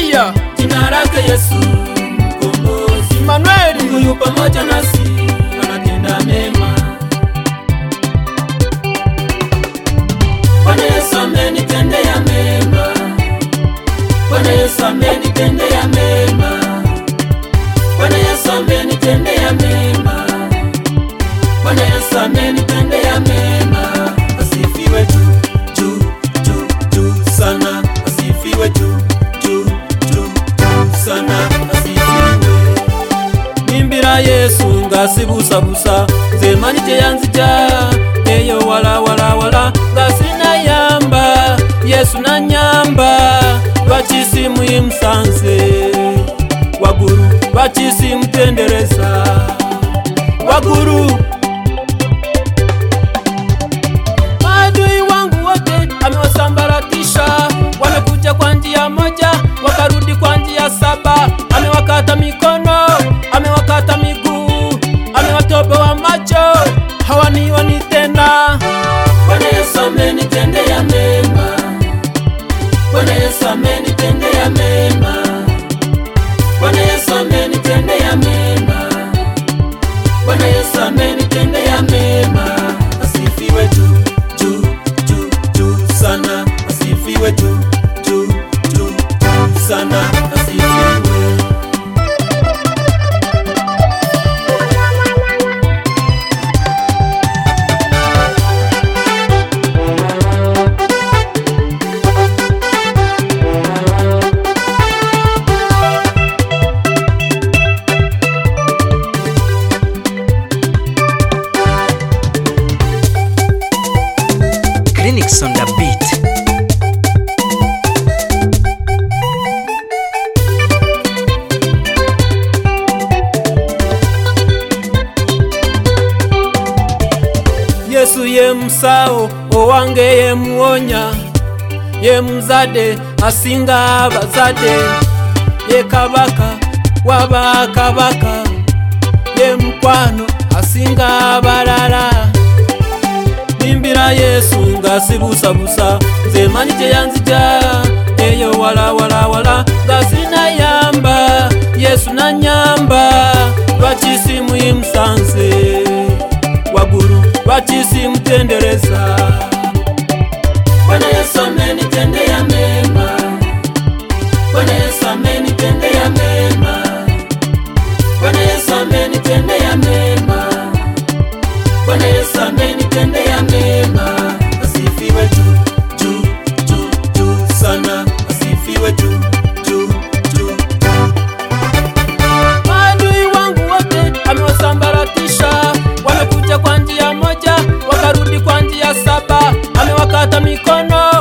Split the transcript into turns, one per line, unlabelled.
Haleluya.
Jina lake Yesu mkombozi.
Emmanuel.
Mungu yu pamoja nasi, anatenda mema. Bwana Yesu amenitendea mema. Bwana Yesu amenitendea mema. Bwana Yesu amenitendea mema. Bwana Yesu amenitendea mema. Asifiwe juu sana. Asifiwe juu sana. Asifiwe. Nimbira Yesu ngasibusabusa zemanite yanzija eyo wala ngasina yamba Yesu na nyamba bachisi muimsanze waguru bachisi mtendereza waguru. Maadui wangu wote amewasambaratisha, wamekuja kwa njia moja wakarudi kwa njia saba. Amewakata mikono, amewakata miguu, amewatoboa macho, hawanioni tena. Bwana Yesu amenitendea mema. Bwana Yesu amenitendea mema. Bwana Yesu amenitendea mema. Bwana Yesu amenitendea mema. Asifiwe juu sana. Asifiwe juu sana. Asifiwe.
Clinics on the beat.
Yesu ye msao owange ye muonya, ye mzade asinga bazade, ye kabaka wabakabaka, ye mkwano asinga balala. Nimbira Yesu ngasibusabusa zemanite yanzija eyo wala ngasina yamba Yesu na nyamba bachisi muimsanze waguru bachisi mtendereza. Bwana Yesu amenitendea mema. Bwana Yesu amenitendea mema. Bwana Yesu amenitendea mema. Bwana Yesu amenitendea mema. Asifiwe juu sana. Asifiwe juu. Maadui wangu wote amewasambaratisha, wamekuja kwa njia moja wakarudi kwa njia saba. Amewakata mikono,